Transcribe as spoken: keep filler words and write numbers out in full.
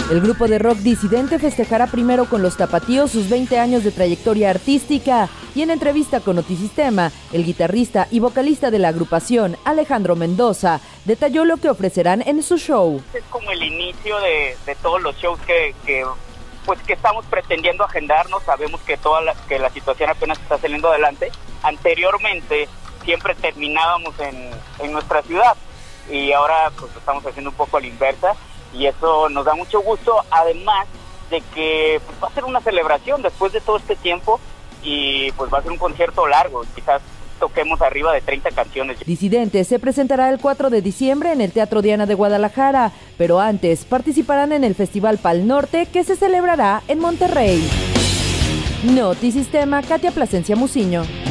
El grupo de rock Disidente festejará primero con los Tapatíos sus veinte años de trayectoria artística y en entrevista con Notisistema, el guitarrista y vocalista de la agrupación, Alejandro Mendoza, detalló lo que ofrecerán en su show. Es como el inicio de, de todos los shows que, que, pues, que estamos pretendiendo agendarnos. Sabemos que, toda la, que la situación apenas está saliendo adelante. Anteriormente siempre terminábamos en, en nuestra ciudad y ahora pues estamos haciendo un poco a la inversa. Y eso nos da mucho gusto, además de que pues, va a ser una celebración después de todo este tiempo y pues va a ser un concierto largo, quizás toquemos arriba de treinta canciones. Disidente se presentará el cuatro de diciembre en el Teatro Diana de Guadalajara, pero antes participarán en el Festival Pal Norte que se celebrará en Monterrey. Notisistema, Katia Plasencia Muciño.